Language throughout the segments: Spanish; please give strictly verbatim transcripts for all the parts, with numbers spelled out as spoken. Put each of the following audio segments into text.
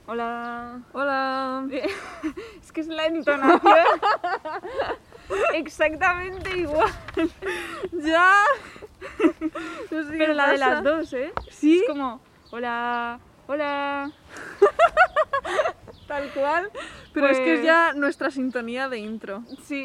Hola. Hola. Es que es la entonación exactamente igual. Ya. No sé Pero qué la de pasa. las dos, ¿eh? Sí. Es como, hola, hola. Tal cual. Pero Pues... es que es ya nuestra sintonía de intro. Sí.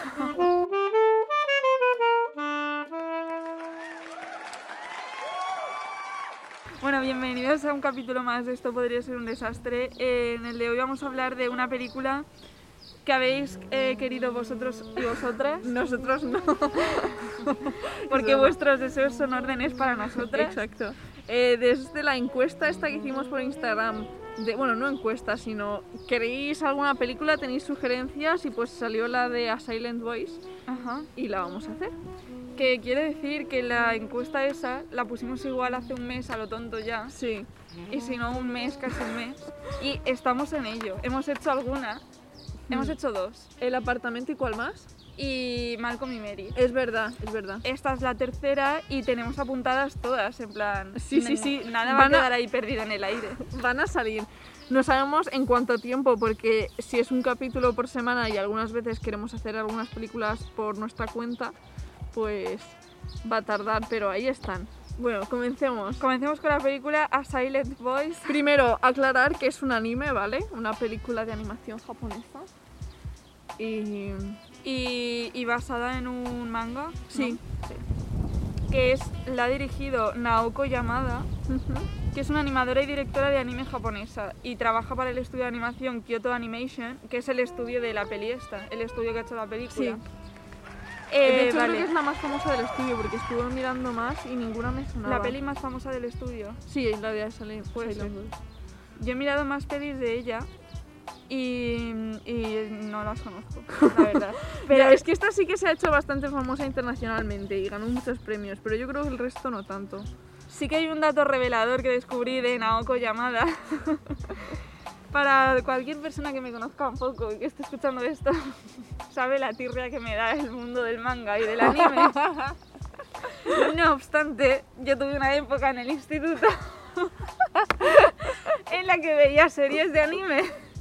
Bueno, bienvenidos a un capítulo más de Esto podría ser un desastre. Eh, en el de hoy vamos a hablar de una película que habéis eh, querido vosotros y vosotras. Nosotros no. Porque Eso no. vuestros deseos son órdenes para nosotras. Exacto. Eh, desde la encuesta esta que hicimos por Instagram, de, bueno, no encuesta, sino ¿queréis alguna película? ¿Tenéis sugerencias? Y pues salió la de A Silent Voice. Ajá. Y la vamos a hacer. Que quiere decir que la encuesta esa la pusimos igual hace un mes a lo tonto ya. Sí. Y si no, un mes, casi un mes. Y estamos en ello. Hemos hecho alguna. Mm. Hemos hecho dos. El apartamento y ¿cuál más? Y Malcolm y Mary. Es verdad, es verdad. Esta es la tercera y tenemos apuntadas todas, en plan... Sí, sí, sí. Nada va a Van a- quedar ahí perdido en el aire. Van a salir. No sabemos en cuánto tiempo, porque si es un capítulo por semana y algunas veces queremos hacer algunas películas por nuestra cuenta, pues va a tardar, pero ahí están. Bueno, comencemos. Comencemos con la película A Silent Voice. Primero, aclarar que es un anime, ¿vale? Una película de animación japonesa. Y... Y, y basada en un manga. Sí. ¿no? Sí. Que es, la ha dirigido Naoko Yamada, que es una animadora y directora de anime japonesa y trabaja para el estudio de animación Kyoto Animation, que es el estudio de la peli esta, el estudio que ha hecho la película. Sí. Eh, de hecho, vale. creo que es la más famosa del estudio, porque estuve mirando más y ninguna me sonaba. La peli más famosa del estudio. Sí, la de Silent Puede Silent ser. Voice. Yo he mirado más pelis de ella y, y no las conozco, la verdad. Pero es que esta sí que se ha hecho bastante famosa internacionalmente y ganó muchos premios, pero yo creo que el resto no tanto. Sí que hay un dato revelador que descubrí de Naoko Yamada. Para cualquier persona que me conozca un poco y que esté escuchando esto, sabe la tirria que me da el mundo del manga y del anime. No obstante, yo tuve una época en el instituto en la que veía series de anime.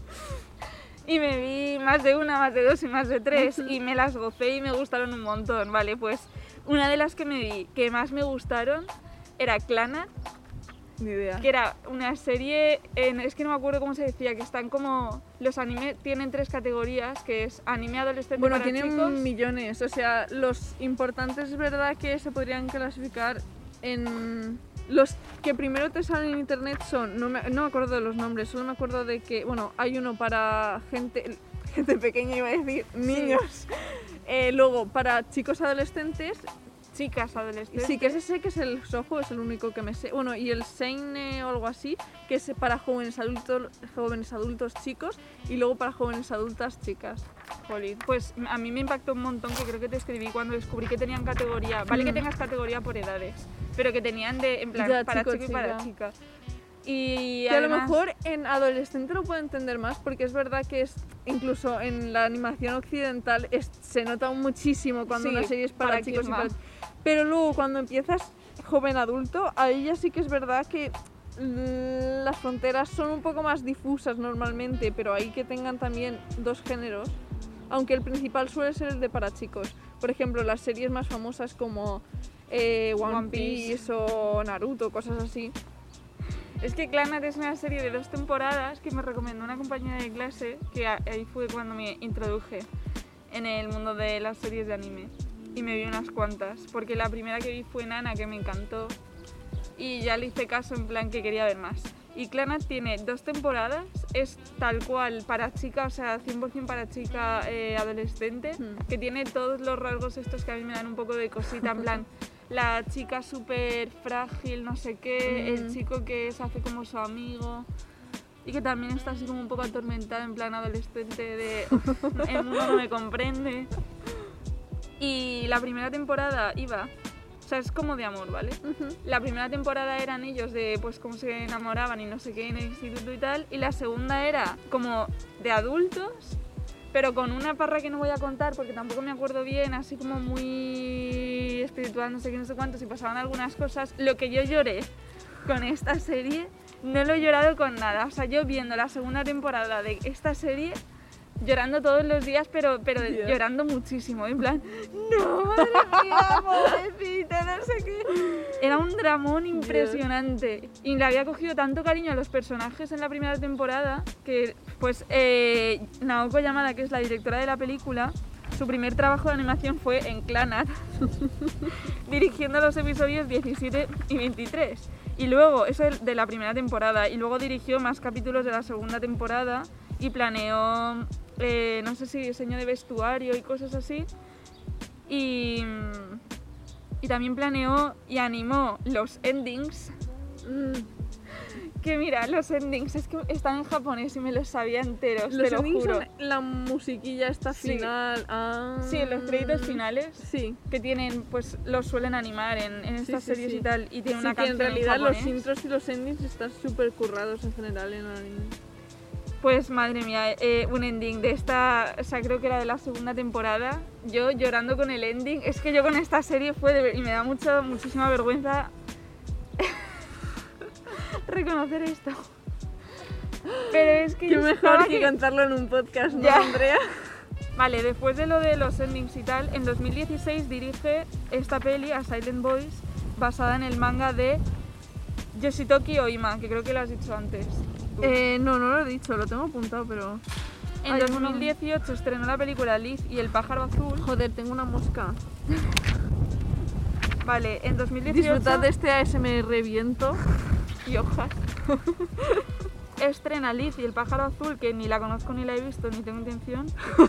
Y me vi más de una, más de dos y más de tres y me las gocé y me gustaron un montón, ¿vale? Pues una de las que me vi que más me gustaron era Clannad, Ni idea. que era una serie, en, es que no me acuerdo cómo se decía, que están como... Los anime tienen tres categorías, que es anime adolescente Bueno, para tienen chicos... millones, o sea, los importantes es verdad que se podrían clasificar en... Los que primero te salen en internet son, no me, no me acuerdo de los nombres, solo me acuerdo de que, bueno, hay uno para gente, gente pequeña, iba a decir, niños. Eh, luego, para chicos adolescentes, Chicas adolescentes. sí, que ese sé que es el Soho, es el único que me sé. Bueno, y el Seine o algo así, que es para jóvenes adultos, jóvenes adultos chicos, y luego para jóvenes adultas chicas. Jolín, pues a mí me impactó un montón, que creo que te escribí cuando descubrí que tenían categoría, vale que Mm. tengas categoría por edades, pero que tenían de, en plan, Ya, para chico, chico y para chica. chica. Y Que a lo además- mejor en adolescente lo puedo entender más, porque es verdad que es incluso en la animación occidental es- se nota muchísimo cuando Sí, una serie es para, para chicos y quién para... va. Pero luego cuando empiezas joven adulto, ahí ya sí que es verdad que mm, las fronteras son un poco más difusas normalmente, pero ahí que tengan también dos géneros, aunque el principal suele ser el de para chicos. Por ejemplo, las series más famosas como eh, One, One Piece. Piece o Naruto, cosas así. Es que Clannad es una serie de dos temporadas que me recomendó una compañera de clase, que a- ahí fue cuando me introduje en el mundo de las series de anime. Y me vi unas cuantas, porque la primera que vi fue Nana, que me encantó, y ya le hice caso en plan que quería ver más. Y Clannad tiene dos temporadas, es tal cual para chica, o sea, cien por ciento para chica eh, adolescente, Hmm. que tiene todos los rasgos estos que a mí me dan un poco de cosita, en plan, la chica súper frágil, no sé qué, el Mm. chico que se hace como su amigo y que también está así como un poco atormentado, en plan adolescente de "Uf, el mundo no me comprende". Y la primera temporada iba, o sea, es como de amor, ¿vale? Ujú. La primera temporada eran ellos de pues cómo se enamoraban y no sé qué en el instituto y tal, y la segunda era como de adultos, pero con una parra que no voy a contar porque tampoco me acuerdo bien, así como muy espiritual, no sé qué, no sé cuántos, y pasaban algunas cosas. Lo que yo lloré con esta serie no lo he llorado con nada. O sea, yo viendo la segunda temporada de esta serie, llorando todos los días, pero, pero Dios. llorando muchísimo. En plan, no, madre mía, pobrecita, no sé qué. Era un dramón impresionante. Y le había cogido tanto cariño a los personajes en la primera temporada que, pues, eh, Naoko Yamada, que es la directora de la película, su primer trabajo de animación fue en Clannad, dirigiendo los episodios diecisiete y veintitrés. Y luego, eso de la primera temporada, y luego dirigió más capítulos de la segunda temporada y planeó, eh, no sé si diseño de vestuario y cosas así. Y, y también planeó y animó los endings. Mm. Que mira, los endings es que están en japonés y me los sabía enteros, Los te lo endings juro. son la musiquilla esta Sí. final. Ah. Sí, los créditos finales Sí. que tienen, pues los suelen animar en, en estas Sí, sí, series sí. y tal, y tiene Sí, una que canción en realidad los japonés. intros y los endings están súper currados en general en el anime. Pues madre mía, eh, un ending de esta, o sea, creo que era de la segunda temporada, yo llorando con el ending. Es que yo con esta serie fue, de, y me da mucho, muchísima vergüenza reconocer esto. Pero es que Qué yo mejor estaba que que- cantarlo en un podcast, ¿no, Ya. Andrea? Vale, después de lo de los endings y tal, en dos mil dieciséis dirige esta peli, A Silent Voice, basada en el manga de Yoshitoki Oima, que creo que lo has dicho antes. tú. Eh, no, no lo he dicho, lo tengo apuntado, pero... En Ay, dos bueno. mil dieciocho estrenó la película Liz y el pájaro azul. Joder, tengo una mosca. Vale, en dos mil dieciocho Disfrutad de este A S M R viento y hojas. estrena Liz y el pájaro azul, que ni la conozco ni la he visto ni tengo intención.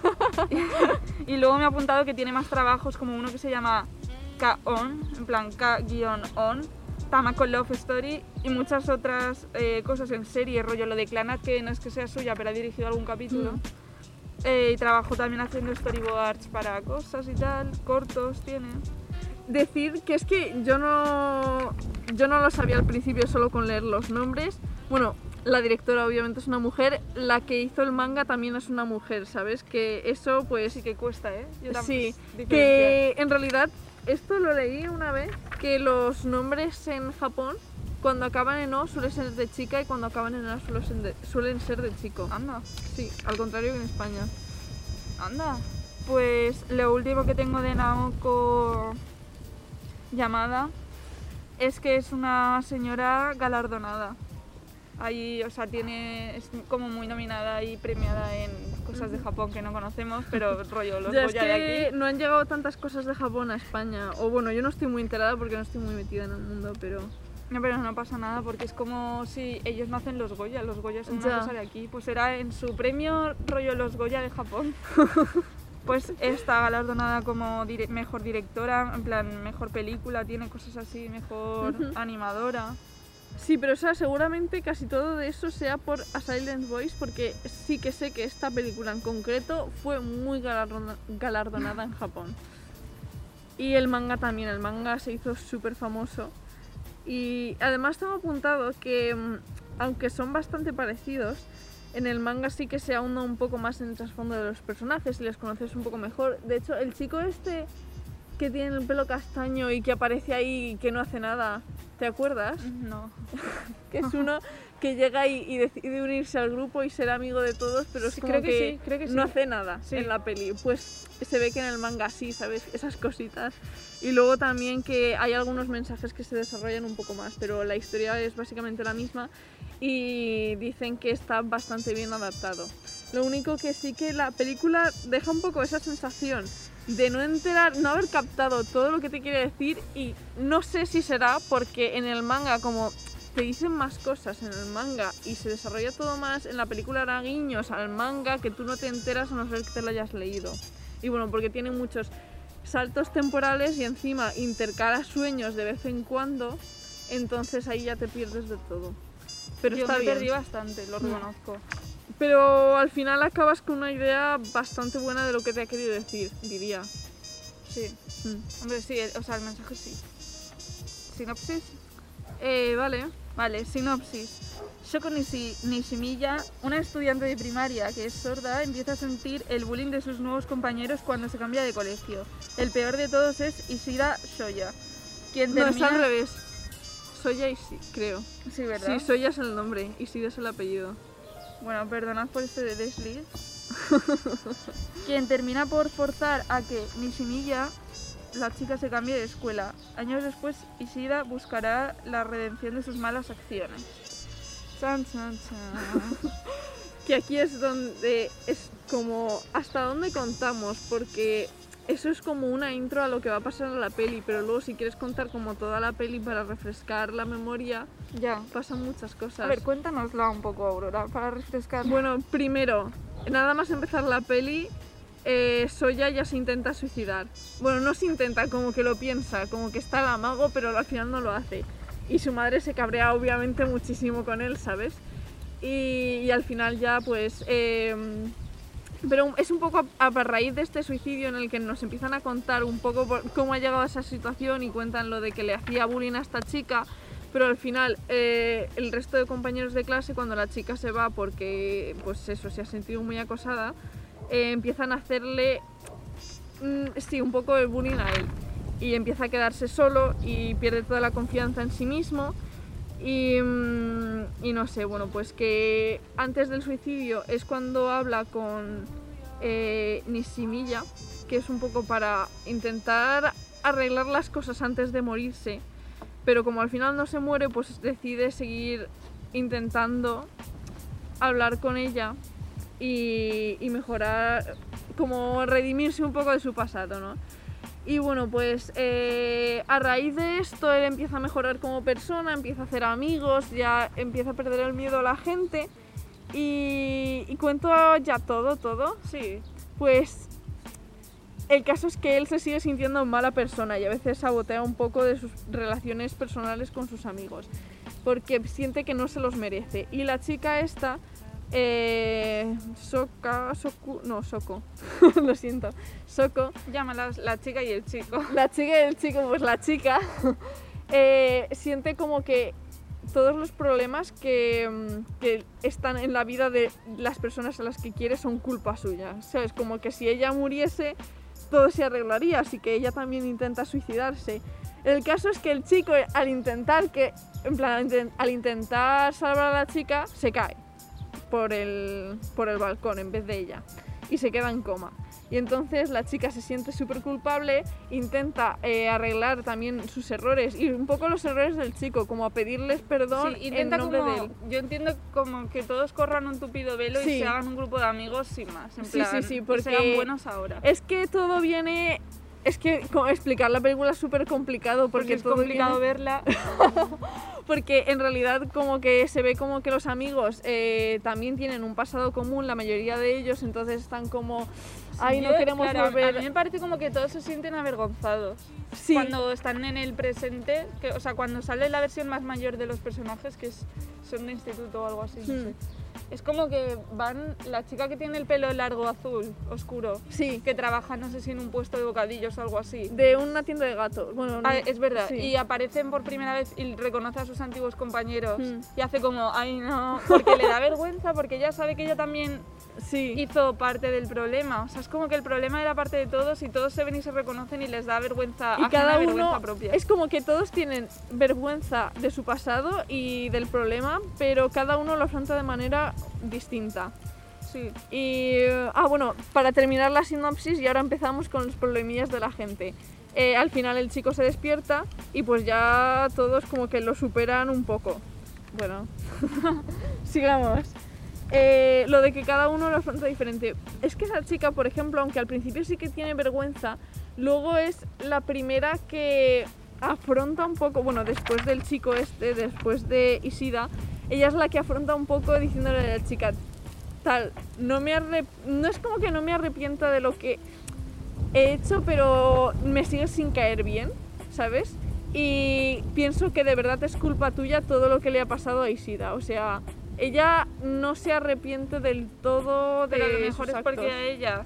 Y luego me ha apuntado que tiene más trabajos, como uno que se llama K-On, en plan K-On, Tamako Love Story, y muchas otras eh, cosas en serie, rollo lo de Clannad, que no es que sea suya, pero ha dirigido algún capítulo. Mm. Eh, y trabajó también haciendo storyboards para cosas y tal, cortos tiene. Decir que es que yo no, yo no lo sabía al principio solo con leer los nombres. Bueno, la directora obviamente es una mujer, la que hizo el manga también es una mujer, ¿sabes? Que eso pues... Sí que cuesta, ¿eh? Yo tam- Sí, diferenciar. que en realidad esto lo leí una vez, que los nombres en Japón cuando acaban en O suelen ser de chica y cuando acaban en A suelen ser de, suelen ser de chico. Anda. Sí, al contrario que en España. Anda. Pues lo último que tengo de Naoko Yamada es que es una señora galardonada. Ahí, o sea, tiene, es como muy nominada y premiada en cosas de Japón que no conocemos, pero rollo, los Ya, es Goya de que aquí. no han llegado tantas cosas de Japón a España. O bueno, yo no estoy muy enterada porque no estoy muy metida en el mundo, pero... No, pero no pasa nada porque es como si ellos no hacen los Goya, los Goya son una Ya. cosa de aquí. Pues era en su premio rollo los Goya de Japón. Pues está galardonada como dire- mejor directora, en plan mejor película, tiene cosas así, mejor Ujú. animadora. Sí, pero o sea, seguramente casi todo de eso sea por A Silent Voice, porque sí que sé que esta película en concreto fue muy galardona- galardonada en Japón. Y el manga también, el manga se hizo súper famoso. Y además tengo apuntado que, mm, aunque son bastante parecidos, en el manga sí que se ahonda un poco más en el trasfondo de los personajes y les conoces un poco mejor. De hecho, el chico este que tiene el pelo castaño y que aparece ahí y que no hace nada, ¿te acuerdas? No. Que es uno que llega y, y decide unirse al grupo y ser amigo de todos, pero es Sí, como creo que que, sí, creo que no sí. hace nada Sí. en la peli. Pues se ve que en el manga sí, ¿sabes? Esas cositas. Y luego también que hay algunos mensajes que se desarrollan un poco más, pero la historia es básicamente la misma y dicen que está bastante bien adaptado. Lo único que sí que la película deja un poco esa sensación de no enterar, no haber captado todo lo que te quiere decir, y no sé si será porque en el manga como te dicen más cosas en el manga y se desarrolla todo más, en la película hará guiños al manga que tú no te enteras a no ser que te lo hayas leído. Y bueno, porque tiene muchos saltos temporales y encima intercala sueños de vez en cuando, entonces ahí ya te pierdes de todo. Pero Yo está me bien. perdí bastante, lo Mm. reconozco. Pero al final acabas con una idea bastante buena de lo que te ha querido decir, diría. Sí. Mm. Hombre, sí, o sea, el mensaje sí. ¿Sinopsis? Eh, vale. Vale, sinopsis. Shoko Nishi- Nishimiya, una estudiante de primaria que es sorda, empieza a sentir el bullying de sus nuevos compañeros cuando se cambia de colegio. El peor de todos es Ishida Shoya, quien No, termina... es al revés. Soya y sí, creo. Sí, ¿verdad? Sí, Soya es el nombre y Sida es el apellido. Bueno, perdonad por este de desliz. Quien termina por forzar a que Nishimiya, la chica, se cambie de escuela. Años después, Ishida buscará la redención de sus malas acciones. Chan, chan, chan. Que aquí es donde es como hasta dónde contamos, porque eso es como una intro a lo que va a pasar en la peli, pero luego si quieres contar como toda la peli para refrescar la memoria, Ya. pasan muchas cosas. A ver, cuéntanosla un poco, Aurora, para refrescar. Bueno, primero, nada más empezar la peli, eh, Soya ya se intenta suicidar. Bueno, no se intenta, como que lo piensa, como que está el amago, pero al final no lo hace. Y su madre se cabrea obviamente muchísimo con él, ¿sabes? Y, y al final ya pues... Eh, pero es un poco a, a raíz de este suicidio en el que nos empiezan a contar un poco por, cómo ha llegado a esa situación y cuentan lo de que le hacía bullying a esta chica, pero al final eh, el resto de compañeros de clase, cuando la chica se va porque pues eso, se ha sentido muy acosada, eh, empiezan a hacerle mm, sí, un poco el bullying a él y empieza a quedarse solo y pierde toda la confianza en sí mismo. Y, y no sé, bueno, pues que antes del suicidio es cuando habla con eh, Nishimiya, que es un poco para intentar arreglar las cosas antes de morirse, pero como al final no se muere, pues decide seguir intentando hablar con ella y, y mejorar, como redimirse un poco de su pasado, ¿no? Y bueno, pues eh, a raíz de esto él empieza a mejorar como persona, empieza a hacer amigos, ya empieza a perder el miedo a la gente y, y cuento ya todo, todo. Sí. Pues el caso es que él se sigue sintiendo mala persona y a veces sabotea un poco de sus relaciones personales con sus amigos porque siente que no se los merece. Y la chica esta... Eh, Soka, Soku, no, Soko, lo siento, Soko. Llámalas la chica y el chico. La chica y el chico, pues la chica eh, siente como que todos los problemas que, que están en la vida de las personas a las que quiere son culpa suya, ¿sabes? Como que si ella muriese todo se arreglaría, así que ella también intenta suicidarse. El caso es que el chico al intentar que, en plan, al intentar salvar a la chica se cae por el, por el balcón en vez de ella y se queda en coma y entonces la chica se siente súper culpable, intenta eh, arreglar también sus errores y un poco los errores del chico, como a pedirles perdón sí, en intenta nombre como, de él. yo entiendo como que todos corran un tupido velo Sí. y se hagan un grupo de amigos sin más, en Sí, plan, sí, sí, y porque sean buenos ahora. Es que todo viene... Es que como explicar la película es súper complicado porque, porque es todo complicado viene- verla. Porque en realidad como que se ve como que los amigos eh, también tienen un pasado común, la mayoría de ellos, entonces están como, ay, no Yo, queremos claro, volver. A mí me parece como que todos se sienten avergonzados Sí. cuando están en el presente, que, o sea, cuando sale la versión más mayor de los personajes, que es, son de instituto o algo así, no Hmm. sé. Es como que van, la chica que tiene el pelo largo azul, oscuro, Sí, que trabaja, no sé si en un puesto de bocadillos o algo así. de una tienda de gatos. Bueno, no- Ah, es verdad, sí. y aparecen por primera vez y reconoce a sus antiguos compañeros Hmm. y hace como, ay no, porque le da vergüenza, porque ella sabe que ella también Sí. hizo parte del problema. O sea, es como que el problema era parte de todos y todos se ven y se reconocen y les da vergüenza, Y ajena cada vergüenza uno propia. es como que todos tienen vergüenza de su pasado y del problema, pero cada uno lo afronta de manera distinta. Sí. Y ah, bueno, para terminar la sinopsis y ahora empezamos con los problemillas de la gente. Eh, al final el chico se despierta y pues ya todos como que lo superan un poco. Bueno, sigamos. Eh, lo de que cada uno lo afronta diferente. Es que esa chica, por ejemplo, aunque al principio sí que tiene vergüenza, luego es la primera que afronta un poco, bueno, después del chico este, después de Ishida, ella es la que afronta un poco diciéndole a la chica, tal, no me arrep- no es como que no me arrepienta de lo que he hecho, pero me sigue sin caer bien, ¿sabes? Y pienso que de verdad es culpa tuya todo lo que le ha pasado a Ishida, o sea, ella no se arrepiente del todo de Pero a lo mejor sus es porque actos. a ella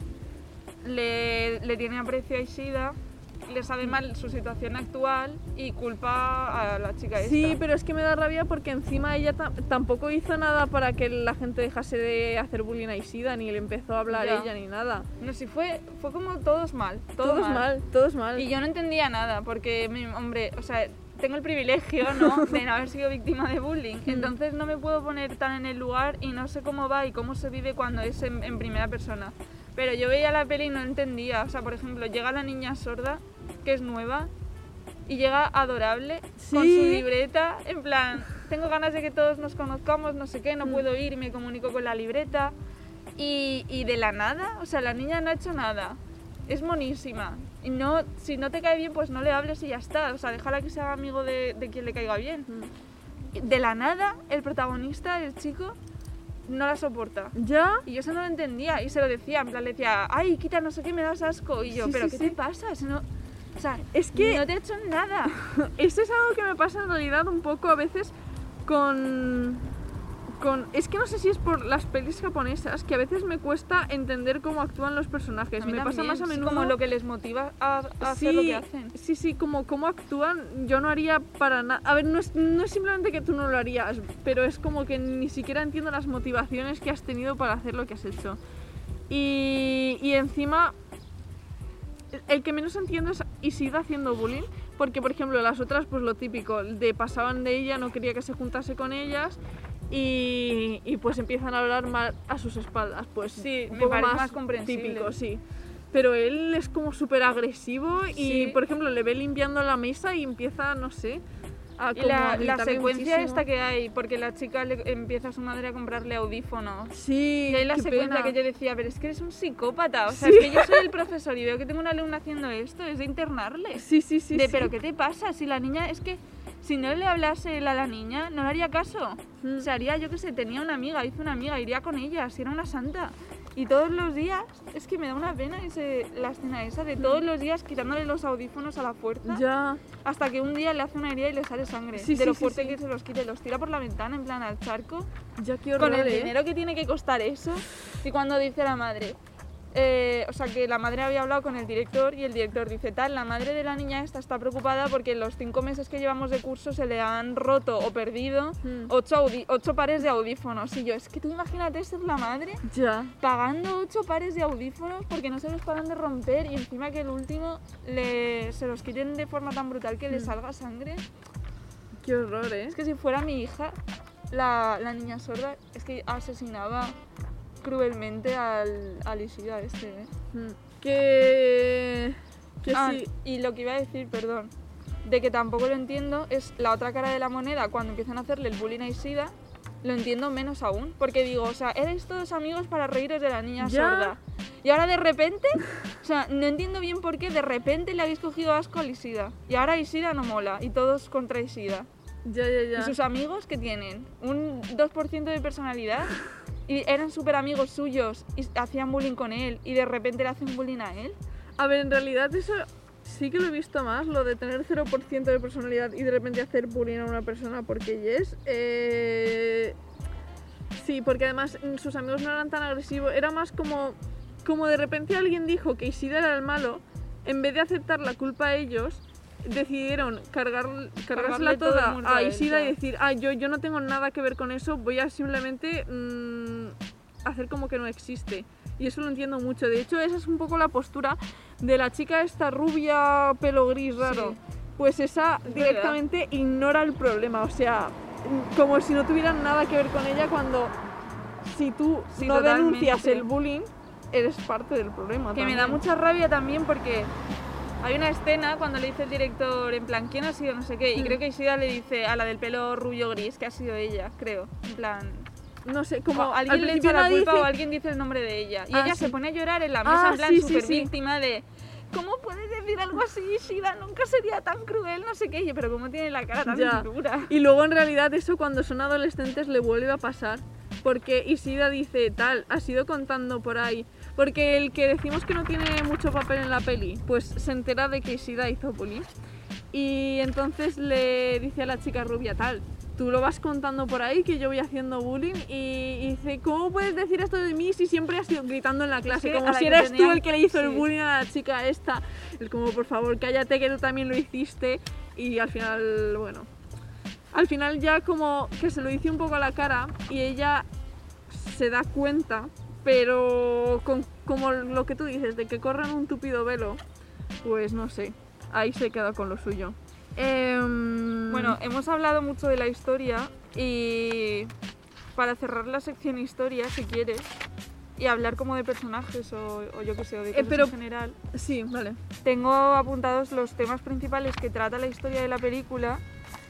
le, le tiene aprecio a Ishida, le sabe mal su situación actual y culpa a la chica esta. Sí, pero es que me da rabia porque encima ella ta- tampoco hizo nada para que la gente dejase de hacer bullying a Ishida, ni le empezó a hablar Ya. ella ni nada. No sé, fue, fue como todos mal, todo Todos mal, todos mal. Y yo no entendía nada, porque, mi- hombre, o sea, tengo el privilegio, ¿no?, de no haber sido víctima de bullying. Entonces no me puedo poner tan en el lugar y no sé cómo va y cómo se vive cuando es en, en primera persona. Pero yo veía la peli y no entendía. O sea, por ejemplo, llega la niña sorda, que es nueva, y llega adorable, sí. con su libreta, en plan, tengo ganas de que todos nos conozcamos, no sé qué, no puedo ir y me comunico con la libreta. Y, y de la nada, o sea, la niña no ha hecho nada. Es monísima. Y no, si no te cae bien, pues no le hables y ya está. O sea, déjala que sea amigo de, de quien le caiga bien. Mm. De la nada, el protagonista, el chico, no la soporta. ¿Ya? Y yo eso no lo entendía. Y se lo decía, en plan, le decía, ay, quita, no sé qué, me das asco. Y yo, sí, ¿pero sí, qué sí. te pasa? Si no, o sea, es que no te he hecho nada. Eso es algo que me pasa en realidad un poco a veces con... Con, es que no sé si es por las pelis japonesas, que a veces me cuesta entender cómo actúan los personajes. Me también, pasa más a menudo. Es como lo que les motiva a, a sí, hacer lo que hacen. Sí, sí, como cómo actúan, yo no haría para nada. A ver, no es, no es simplemente que tú no lo harías, pero es como que ni siquiera entiendo las motivaciones que has tenido para hacer lo que has hecho. Y, y encima, el que menos entiendo es Ishida haciendo bullying. Porque, por ejemplo, las otras, pues lo típico, de pasaban de ella, no quería que se juntase con ellas. Y, y pues empiezan a hablar mal a sus espaldas, pues sí, un me poco parece más, más comprensible. Típico, sí. Pero él es como súper agresivo y, sí. por ejemplo, le ve limpiando la mesa y empieza, no sé, a como y la, a la secuencia muchísimo. esta que hay, porque la chica le empieza a su madre a comprarle audífonos. Sí, y hay la qué secuencia pena. que yo decía, pero es que eres un psicópata, o sea, Sí. es que yo soy el profesor y veo que tengo una alumna haciendo esto, es de internarle. Sí, sí, sí. De, sí. pero ¿qué te pasa? Si la niña, es que si no le hablase él a la niña, no le haría caso. Mm. O sea, haría, yo que sé, tenía una amiga, hice una amiga, iría con ella, si era una santa. Y todos los días, es que me da una pena ese, la escena esa de todos los días quitándole los audífonos a la fuerza. Ya. Hasta que un día le hace una herida y le sale sangre. Sí, de sí, lo sí, fuerte sí. que se los quite, los tira por la ventana en plan al charco. Ya, qué horror, Con el ¿eh? dinero que tiene que costar eso. Y cuando dice la madre, eh, o sea que la madre había hablado con el director y el director dice tal, la madre de la niña esta está preocupada porque en los cinco meses que llevamos de curso se le han roto o perdido Mm. ocho, audi- ocho pares de audífonos. Y yo, es que tú imagínate ser la madre Ya. pagando ocho pares de audífonos porque no se los paran de romper y encima que el último le, se los quiten de forma tan brutal que le Mm. salga sangre. Qué horror, ¿eh? Es que si fuera mi hija, la, la niña sorda, es que asesinaba cruelmente al, al Ishida este, ¿eh? Mm. Que... Que Ah, sí. y lo que iba a decir, perdón, de que tampoco lo entiendo, es la otra cara de la moneda cuando empiezan a hacerle el bullying a Ishida, lo entiendo menos aún, porque digo, o sea, erais todos amigos para reíros de la niña Ya. sorda. Y ahora de repente, o sea, no entiendo bien por qué de repente le habéis cogido asco al Ishida. Y ahora Ishida no mola, y todos contra Ishida. Ya, ya, ya. ¿Y sus amigos que tienen? ¿Un dos por ciento de personalidad? Y eran súper amigos suyos y hacían bullying con él y de repente le hacen bullying a él. A ver, en realidad eso sí que lo he visto más, lo de tener cero por ciento de personalidad y de repente hacer bullying a una persona porque yes. Eh... Sí, porque además sus amigos no eran tan agresivos, era más como, como de repente alguien dijo que Ishida era el malo, en vez de aceptar la culpa a ellos, decidieron cargar, cargársela Cargarle todo el toda mundo a a él, Ishida claro. y decir, ah, yo, yo no tengo nada que ver con eso, voy a simplemente mmm, hacer como que no existe. Y eso lo entiendo mucho. De hecho, esa es un poco la postura de la chica esta rubia, pelo gris raro. Sí. Pues esa Es directamente ignora el problema. O sea, como si no tuvieran nada que ver con ella cuando si tú Sí, no totalmente. denuncias el bullying, eres parte del problema. Que me también. da mucha rabia también porque hay una escena cuando le dice el director en plan, ¿quién ha sido? No sé qué. Y Mm. creo que Ishida le dice a la del pelo rubio gris que ha sido ella, creo. En plan, No sé, como como al alguien le principio echa la nadie culpa dice- o alguien dice el nombre de ella. Y Ah, ella sí. se pone a llorar en la mesa Ah, en plan sí, sí, súper sí. víctima de ¿cómo puedes decir algo así, Ishida? Nunca sería tan cruel, no sé qué. Y yo, pero ¿cómo tiene la cara tan Ya. dura? Y luego en realidad eso cuando son adolescentes le vuelve a pasar. Porque Ishida dice, tal, has ido contando por ahí. Porque el que decimos que no tiene mucho papel en la peli, pues se entera de que Ishida hizo bullying. Y entonces le dice a la chica rubia, tal, tú lo vas contando por ahí que yo voy haciendo bullying. Y, y dice, ¿cómo puedes decir esto de mí si siempre has ido gritando en la clase? que Como a la si que eres tú tenían- el que le hizo el sí. bullying a la chica esta. Es como, por favor, cállate que tú también lo hiciste. Y al final, bueno... Al final ya como que se lo dice un poco a la cara y ella se da cuenta, pero con, como lo que tú dices, de que corren un tupido velo, pues no sé, ahí se queda con lo suyo. Em, Bueno, hemos hablado mucho de la historia y para cerrar la sección historia, si quieres, y hablar como de personajes o, o yo qué sé, o de cosas pero- en general, Sí, vale. tengo apuntados los temas principales que trata la historia de la película,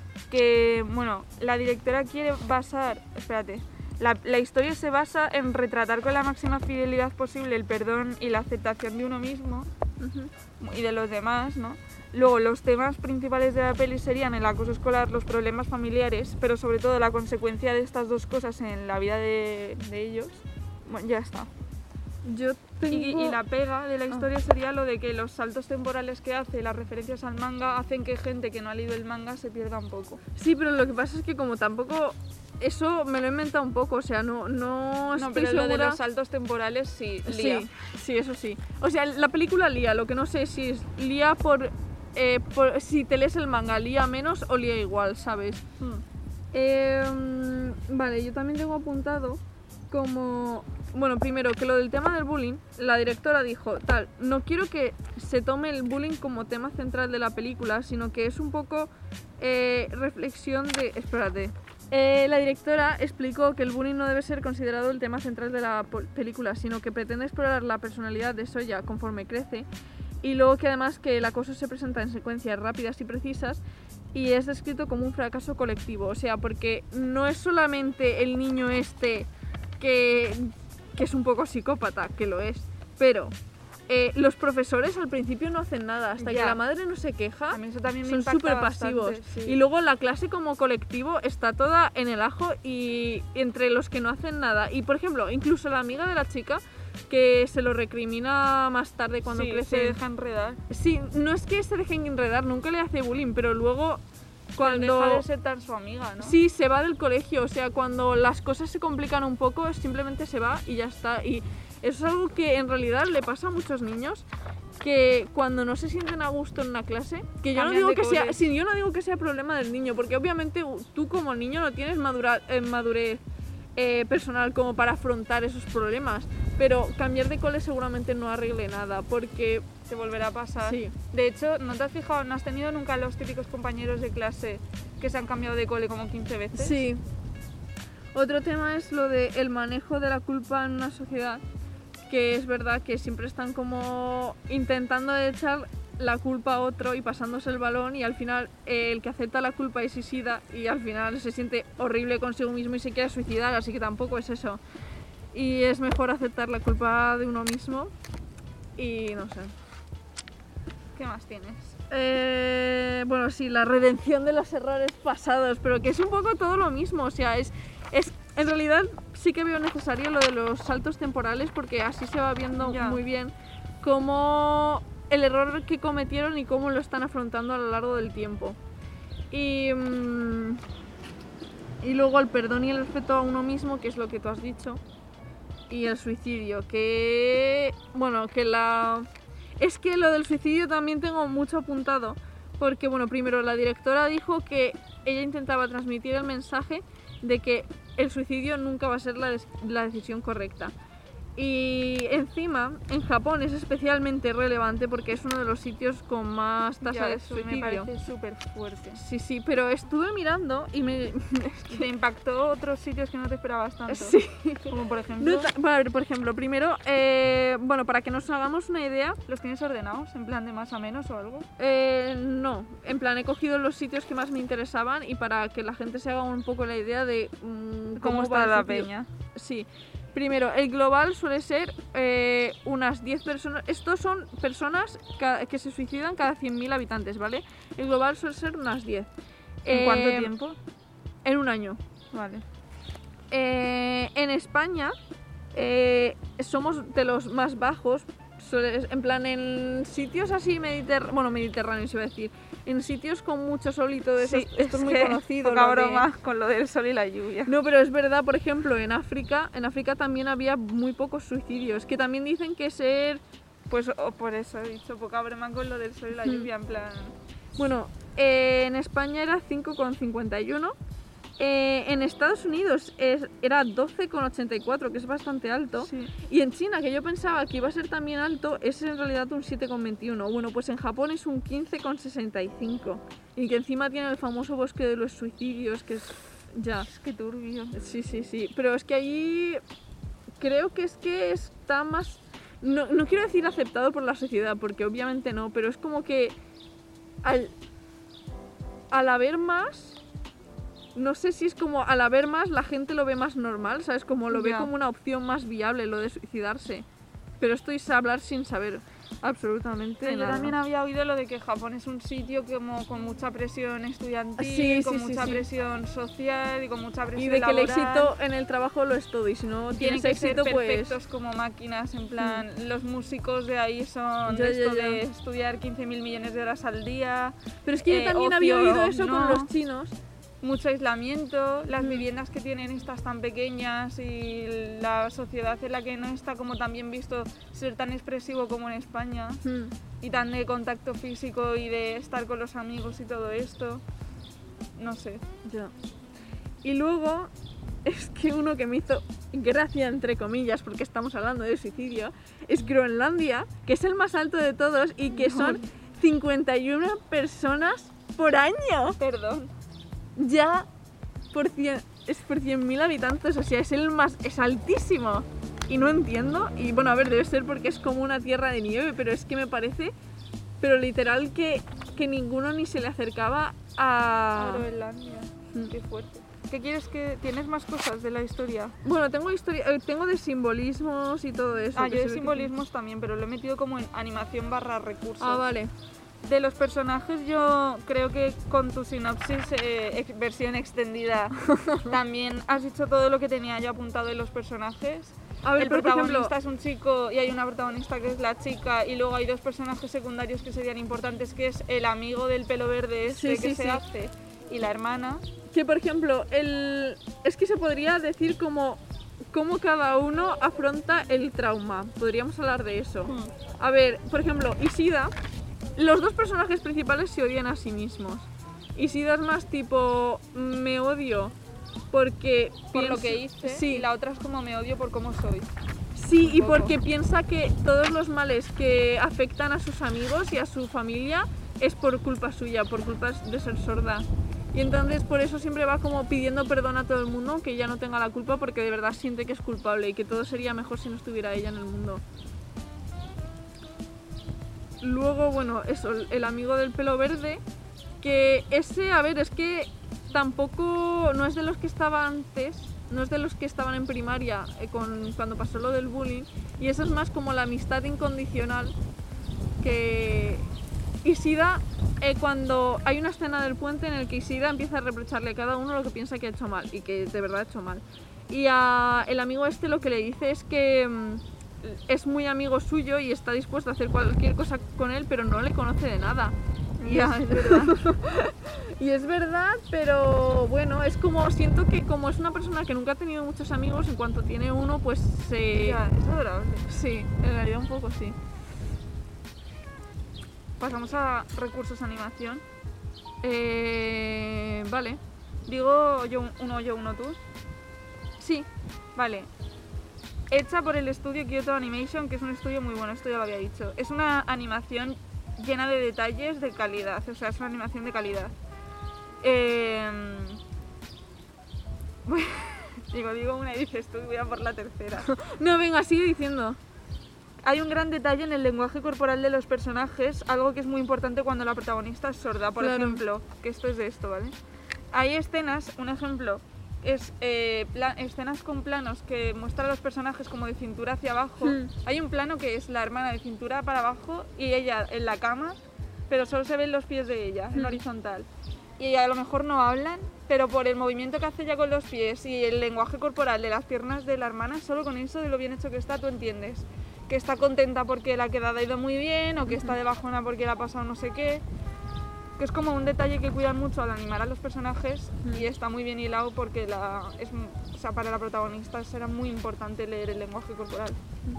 que, bueno, la directora quiere basar, espérate, la, la historia se basa en retratar con la máxima fidelidad posible el perdón y la aceptación de uno mismo Ujú. y de los demás, ¿no? Luego, los temas principales de la peli serían el acoso escolar, los problemas familiares, pero sobre todo la consecuencia de estas dos cosas en la vida de, de ellos. Bueno, ya está. Yo tengo... Y, y la pega de la historia sería lo de que los saltos temporales que hace, las referencias al manga, hacen que gente que no ha leído el manga se pierda un poco. Sí, pero lo que pasa es que como tampoco... Eso me lo he inventado un poco, o sea, no, no No, estoy pero lo de segura... los saltos temporales sí, lía. Sí, sí, eso sí. O sea, la película lía, lo que no sé si es lía por, eh, por... Si te lees el manga, lía menos o lía igual, ¿sabes? Hmm. Eh, vale, yo también tengo apuntado como... Bueno, primero, que lo del tema del bullying, la directora dijo, tal, no quiero que se tome el bullying como tema central de la película, sino que es un poco eh, reflexión de... Espérate. Eh, la directora explicó que el bullying no debe ser considerado el tema central de la po- película, sino que pretende explorar la personalidad de Soya conforme crece, y luego que además que el acoso se presenta en secuencias rápidas y precisas y es descrito como un fracaso colectivo, o sea, porque no es solamente el niño este que, que es un poco psicópata, que lo es, pero eh, los profesores al principio no hacen nada, hasta Ya. que la madre no se queja, A mí eso también me son impacta súper pasivos. bastante, sí. Y luego la clase como colectivo está toda en el ajo y entre los que no hacen nada. Y por ejemplo, incluso la amiga de la chica que se lo recrimina más tarde cuando Sí, crece. se deja enredar. Sí, no es que se dejen enredar, nunca le hace bullying, pero luego cuando... Deja de ser tan su amiga, ¿no? Sí, se va del colegio, o sea, cuando las cosas se complican un poco, simplemente se va y ya está. Y eso es algo que en realidad le pasa a muchos niños, que cuando no se sienten a gusto en una clase, que yo no Cambian digo de que sea, cole. sí, yo no digo que sea problema del niño, porque obviamente tú como niño no tienes madura, eh, madurez eh, personal como para afrontar esos problemas, pero cambiar de cole seguramente no arregle nada, porque Te volverá a pasar. sí. De hecho, ¿no te has fijado, no has tenido nunca los típicos compañeros de clase que se han cambiado de cole como quince veces? Sí. Otro tema es lo de el manejo de la culpa en una sociedad, que es verdad que siempre están como intentando echar la culpa a otro y pasándose el balón, y al final eh, el que acepta la culpa es suicida y al final se siente horrible consigo mismo y se quiere suicidar, así que tampoco es eso. Y es mejor aceptar la culpa de uno mismo y no sé. ¿Qué más tienes? Eh, bueno, sí, la redención de los errores pasados, pero que es un poco todo lo mismo, o sea, es, es en realidad sí que veo necesario lo de los saltos temporales, porque así se va viendo Ya. muy bien cómo el error que cometieron y cómo lo están afrontando a lo largo del tiempo. Y, mm, y luego el perdón y el respeto a uno mismo, que es lo que tú has dicho, y el suicidio, que bueno, que la... Es que lo del suicidio también tengo mucho apuntado, porque bueno, primero la directora dijo que ella intentaba transmitir el mensaje de que el suicidio nunca va a ser la, des- la decisión correcta. Y encima, en Japón es especialmente relevante porque es uno de los sitios con más tasa Ya, de eso me suicidio. parece súper fuerte. Sí, sí, pero estuve mirando y me... ¿Te impactó otros sitios que no te esperabas tanto? Sí. Como por ejemplo, No ta- bueno, a ver, por ejemplo, primero, eh, bueno, para que nos hagamos una idea, ¿los tienes ordenados en plan de más a menos o algo? eh, no, en plan he cogido los sitios que más me interesaban y para que la gente se haga un poco la idea de mm, ¿Cómo, va está el la suicidio. peña? Sí. Primero, el global suele ser eh, unas diez personas. Estos son personas ca- que se suicidan cada cien mil habitantes, ¿vale? El global suele ser unas diez. ¿En Eh, cuánto tiempo? En un año. Vale. Eh, en España eh, somos de los más bajos, suele- en plan en sitios así mediterráneos, bueno, mediterráneos iba a decir, en sitios con mucho sol y todo eso, Sí, esto es muy que conocido. Poca lo de- broma con lo del sol y la lluvia. No, pero es verdad, por ejemplo, en África, en África también había muy pocos suicidios, que también dicen que ser, Pues o por eso he dicho poca broma con lo del sol y la Hmm. lluvia, en plan... bueno, eh, en España era cinco coma cincuenta y uno. Eh, en Estados Unidos es, era doce coma ochenta y cuatro, que es bastante alto. Sí. Y en China, que yo pensaba que iba a ser también alto, es en realidad un siete coma veintiuno. Bueno, pues en Japón es un quince coma sesenta y cinco. Y que encima tiene el famoso bosque de los suicidios, que es... ya. Es que turbio. Sí, sí, sí. Pero es que allí creo que es que está más... No, no quiero decir aceptado por la sociedad, porque obviamente no, pero es como que al, al haber más... No sé si es como al haber más la gente lo ve más normal, ¿sabes? Como lo ve Ya. como una opción más viable lo de suicidarse. Pero esto es hablar sin saber absolutamente Pero yo nada. también había oído lo de que Japón es un sitio como con mucha presión estudiantil, Sí, con sí, sí, mucha sí. presión social y con mucha presión Y de que el laboral. éxito en el trabajo lo es todo, y si no Tienen tienes que éxito, ser pues... perfectos como máquinas, en plan, los músicos de ahí son Ya, de ya, esto ya. de estudiar quince mil millones de horas al día, Pero es que yo eh, también ocio, había oído eso no. con los chinos. mucho aislamiento, las Mm. viviendas que tienen estas tan pequeñas y la sociedad en la que no está como tan bien visto ser tan expresivo como en España Mm. y tan de contacto físico y de estar con los amigos y todo esto, no sé. Ya. Y luego, es que uno que me hizo gracia, entre comillas, porque estamos hablando de suicidio, es Groenlandia, que es el más alto de todos y que son cincuenta y una personas por año. Perdón. Ya por cien, es por cien mil habitantes, o sea, es el más, es altísimo. Y no entiendo, y bueno, a ver, debe ser porque es como una tierra de nieve, pero es que me parece, pero literal que, que ninguno ni se le acercaba a... Groenlandia, Mm. qué fuerte. ¿Qué quieres que...? ¿Tienes más cosas de la historia? Bueno, tengo historia, eh, tengo de simbolismos y todo eso. Ah, que yo se de ve que- simbolismos también, pero lo he metido como en animación barra recursos. Ah, vale. De los personajes yo creo que con tu sinopsis, eh, ex- versión extendida, también has dicho todo lo que tenía yo apuntado de los personajes. A ver, El pero por protagonista ejemplo, es un chico y hay una protagonista que es la chica y luego hay dos personajes secundarios que serían importantes, que es el amigo del pelo verde este Sí, que sí, se sí. hace y la hermana. que por ejemplo, el... es que se podría decir como cómo cada uno afronta el trauma. Podríamos hablar de eso. Hmm. A ver, por ejemplo, Isida, los dos personajes principales se odian a sí mismos. Isida es más tipo, me odio porque Por lo pienso- que hice sí, y la otra es como me odio por cómo soy. sí, y un poco. porque piensa que todos los males que afectan a sus amigos y a su familia es por culpa suya, por culpa de ser sorda. Y entonces por eso siempre va como pidiendo perdón a todo el mundo, que ella no tenga la culpa, porque de verdad siente que es culpable y que todo sería mejor si no estuviera ella en el mundo. Luego, bueno, eso, el amigo del pelo verde, que ese, a ver, es que tampoco, no es de los que estaba antes, no es de los que estaban en primaria eh, con, cuando pasó lo del bullying, y eso es más como la amistad incondicional que Isida, eh, cuando hay una escena del puente en el que Isida empieza a reprocharle a cada uno lo que piensa que ha hecho mal y que de verdad ha hecho mal. Y a el amigo este lo que le dice es que mm, es muy amigo suyo y está dispuesto a hacer cualquier cosa con él, pero no le conoce de nada. Y Ya, es, es verdad. y es verdad, pero bueno, es como, siento que como es una persona que nunca ha tenido muchos amigos, en cuanto tiene uno, pues se... Ya, es adorable. Sí, en realidad un poco sí. Pasamos a recursos animación. Eh, vale, Digo yo un- uno, yo uno, tú. sí, Vale. Hecha por el estudio Kyoto Animation, que es un estudio muy bueno, esto ya lo había dicho. Es una animación llena de detalles de calidad, o sea, es una animación de calidad. Eh... digo, digo una y dices tú, voy a por la tercera. no, venga, sigue diciendo. Hay un gran detalle en el lenguaje corporal de los personajes, algo que es muy importante cuando la protagonista es sorda. Por Claro. ejemplo, que esto es de esto, ¿vale? Hay escenas, un ejemplo, es eh, pla- escenas con planos que muestran a los personajes como de cintura hacia abajo. Hmm. Hay un plano que es la hermana de cintura para abajo y ella en la cama, pero solo se ven los pies de ella, en Hmm. horizontal. Y a lo mejor no hablan, pero por el movimiento que hace ella con los pies y el lenguaje corporal de las piernas de la hermana, solo con eso, de lo bien hecho que está, tú entiendes que está contenta porque la quedada ha ido muy bien o que está de bajona porque le ha pasado no sé qué. Que es como un detalle que cuidan mucho al animar a los personajes y está muy bien hilado porque la, es, mu- o sea, para la protagonista será muy importante leer el lenguaje corporal.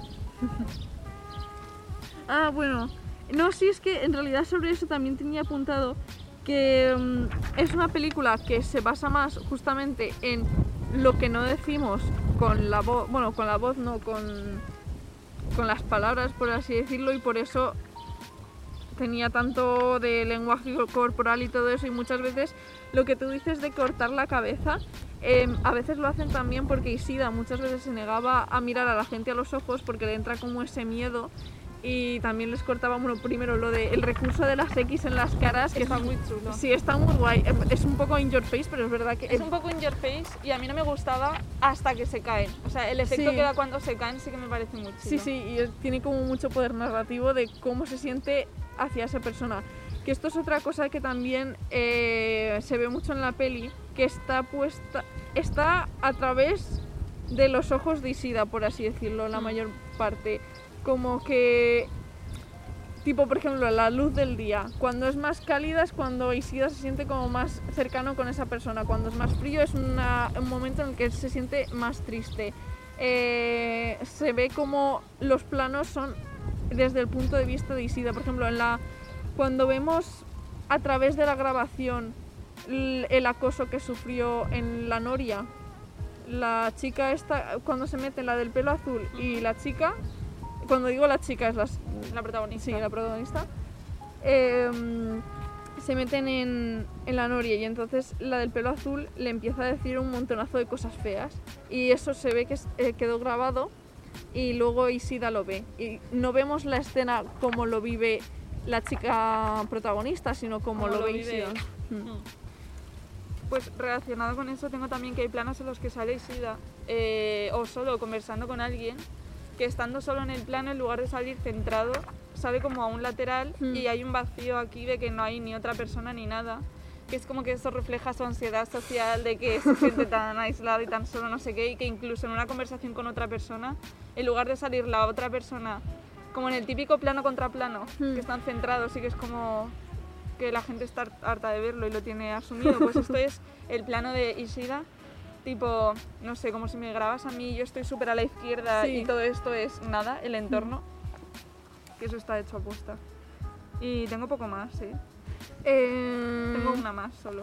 Ah, bueno. No, sí, es que en realidad sobre eso también tenía apuntado que mm, es una película que se basa más justamente en lo que no decimos con la voz, bueno, con la voz no, con, con las palabras, por así decirlo, y por eso tenía tanto de lenguaje corporal y todo eso, y muchas veces lo que tú dices de cortar la cabeza, eh, a veces lo hacen también porque Isida muchas veces se negaba a mirar a la gente a los ojos porque le entra como ese miedo. Y también les cortaba, bueno, primero lo del el recurso de las X en las caras, que está es muy chulo. Sí, está muy guay. Es un poco in your face, pero es verdad que... Es un poco in your face y a mí no me gustaba hasta que se caen. O sea, el efecto Sí. que da cuando se caen sí que me parece muy chulo. Sí, sí, y es- tiene como mucho poder narrativo de cómo se siente hacia esa persona. Que esto es otra cosa que también eh, se ve mucho en la peli, que está puesta, está a través de los ojos de Isida, por así decirlo, la Mm. mayor parte. Como que, tipo por ejemplo, la luz del día. Cuando es más cálida es cuando Isida se siente como más cercano con esa persona. Cuando es más frío es una- un momento en el que se siente más triste. Eh, se ve como los planos son desde el punto de vista de Isida. Por ejemplo, en la, cuando vemos a través de la grabación l- el acoso que sufrió en la Noria, la chica esta, cuando se mete la del pelo azul y la chica, cuando digo la chica es las, La protagonista. sí, la protagonista, eh, se meten en, en la Noria y entonces la del pelo azul le empieza a decir un montonazo de cosas feas y eso se ve que es- eh, quedó grabado y luego Isida lo ve y no vemos la escena como lo vive la chica protagonista, sino como, Como lo, lo ve vive Isida. él. Mm. Mm. Pues relacionado con eso tengo también que hay planos en los que sale Isida eh, o solo conversando con alguien que estando solo en el plano en lugar de salir centrado sale como a un lateral Mm. y hay un vacío aquí de que no hay ni otra persona ni nada, que es como que eso refleja su ansiedad social de que se siente tan aislado y tan solo no sé qué, y que incluso en una conversación con otra persona en lugar de salir la otra persona como en el típico plano contra plano Mm. que están centrados y que es como que la gente está harta de verlo y lo tiene asumido, pues esto es el plano de Isida, tipo, no sé, como si me grabas a mí, yo estoy súper a la izquierda Sí. y todo esto es nada, el entorno, que eso está hecho a posta. Y tengo poco más, sí. Eh, Tengo una más solo.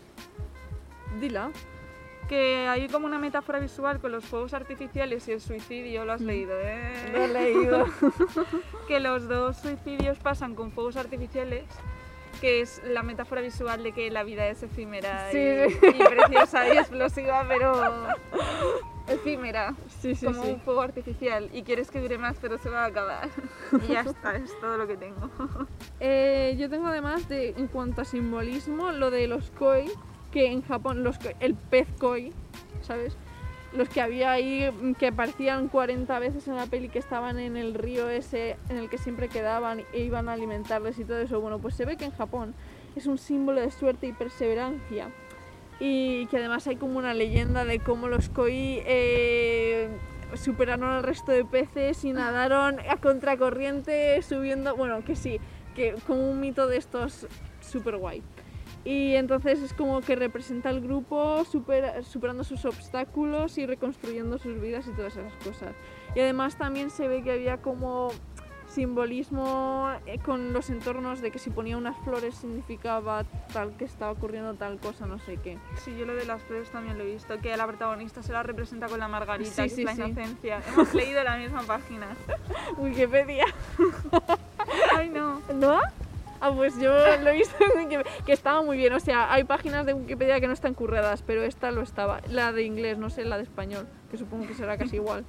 Dila. Que hay como una metáfora visual con los fuegos artificiales y el suicidio, lo has leído, ¿eh? Lo he leído. Que los dos suicidios pasan con fuegos artificiales, que es la metáfora visual de que la vida es efímera Sí, y, sí. y preciosa y explosiva, pero efímera, Sí, sí, como sí. un fuego artificial, y quieres que dure más pero se va a acabar. Y ya está, es todo lo que tengo. Eh, yo tengo además, de, en cuanto a simbolismo, lo de los koi, que en Japón, los koi- el pez koi, ¿sabes? Los que había ahí, mm, que aparecían cuarenta veces en la peli, que estaban en el río ese en el que siempre quedaban e iban a alimentarles y todo eso. Bueno, pues se ve que en Japón es un símbolo de suerte y perseverancia. Y que además hay como una leyenda de cómo los koi eh, superaron al resto de peces y nadaron a contracorriente subiendo, bueno, que sí, que como un mito de estos súper guay. Y entonces es como que representa al grupo super- superando sus obstáculos y reconstruyendo sus vidas y todas esas cosas. Y además también se ve que había como simbolismo eh, con los entornos de que si ponía unas flores significaba tal que estaba ocurriendo tal cosa, no sé qué. Sí, yo lo de las flores también lo he visto, que a la protagonista se la representa con la margarita, Sí, que sí, es la sí. inocencia. Hemos leído la misma página. Wikipedia. Ay, no. ¿No? Ah, pues yo lo he visto en Wikipedia, que estaba muy bien. O sea, hay páginas de Wikipedia que no están curradas, pero esta lo estaba. La de inglés, no sé, la de español, que supongo que será casi igual.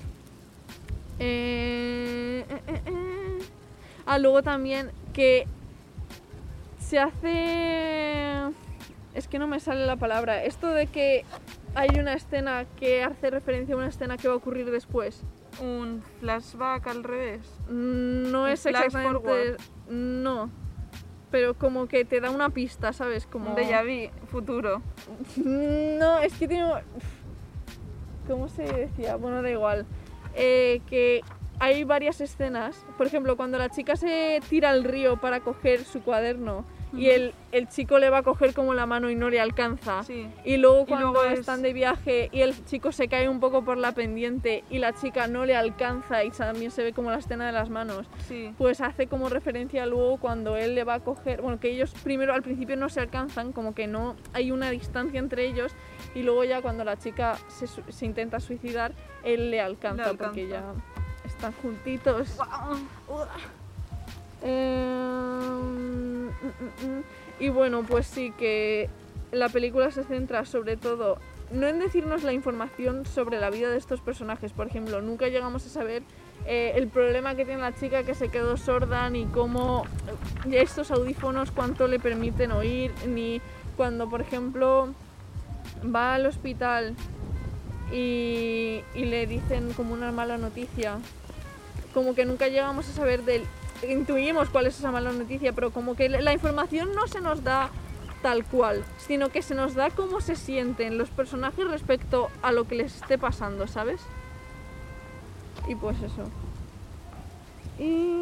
Eh, eh, eh, eh. Ah, luego también que se hace... Es que no me sale la palabra. Esto de que hay una escena que hace referencia a una escena que va a ocurrir después. Un flashback al revés. No ¿Un es flash exactamente... forward? No. Pero como que te da una pista, ¿sabes? Como... Un déjà vu futuro. No, es que tiene... ¿Cómo se decía? Bueno, da igual. Eh, que hay varias escenas. Por ejemplo, cuando la chica se tira al río para coger su cuaderno y Ujú. el, el chico le va a coger como la mano y no le alcanza. Sí. Y luego Y cuando luego es- están de viaje y el chico se cae un poco por la pendiente y la chica no le alcanza y también se ve como la escena de las manos, Sí. pues hace como referencia luego cuando él le va a coger, bueno, que ellos primero al principio no se alcanzan, como que no hay una distancia entre ellos y luego ya cuando la chica se, su- se intenta suicidar, él le alcanza, Le alcanza. porque ya están juntitos. Guau. Eh, mm, mm, mm. Y bueno, pues sí que la película se centra sobre todo no en decirnos la información sobre la vida de estos personajes. Por ejemplo, nunca llegamos a saber eh, el problema que tiene la chica que se quedó sorda, ni cómo eh, estos audífonos cuánto le permiten oír, ni cuando, por ejemplo, va al hospital y, y le dicen como una mala noticia. Como que nunca llegamos a saber del... Intuimos cuál es esa mala noticia, pero como que la información no se nos da tal cual, sino que se nos da cómo se sienten los personajes respecto a lo que les esté pasando, ¿sabes? Y pues eso. Y...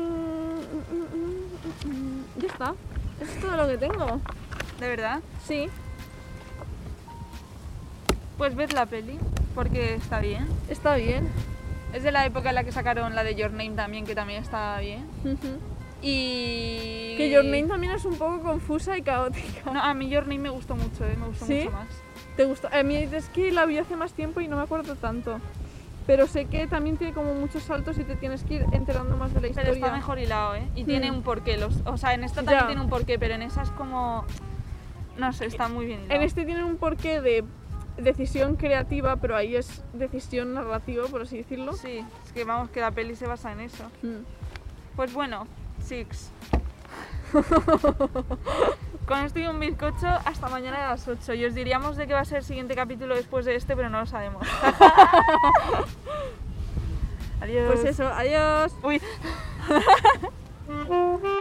ya está. Eso es todo lo que tengo. ¿De verdad? Sí, Pues ved la peli, porque está bien. está bien. Es de la época en la que sacaron la de Your Name también, que también está bien. Y... Que Your Name también es un poco confusa y caótica. No, a mí Your Name me gustó mucho, ¿eh? Me gustó ¿Sí? mucho más. ¿Te gustó? A mí es que la vi hace más tiempo y no me acuerdo tanto. Pero sé que también tiene como muchos saltos y te tienes que ir enterando más de la historia. Pero está mejor hilado, ¿eh? Y Mm. tiene un porqué. Los, o sea, en esta también Ya. tiene un porqué, pero en esa es como... No sé, está muy bien hilado. En este tiene un porqué de decisión creativa, pero ahí es decisión narrativa, por así decirlo. Sí, es que vamos, que la peli se basa en eso. Mm. Pues bueno, Six. Con esto y un bizcocho hasta mañana a las ocho. Y os diríamos de qué va a ser el siguiente capítulo después de este, pero no lo sabemos. Adiós. Pues eso, adiós. Uy.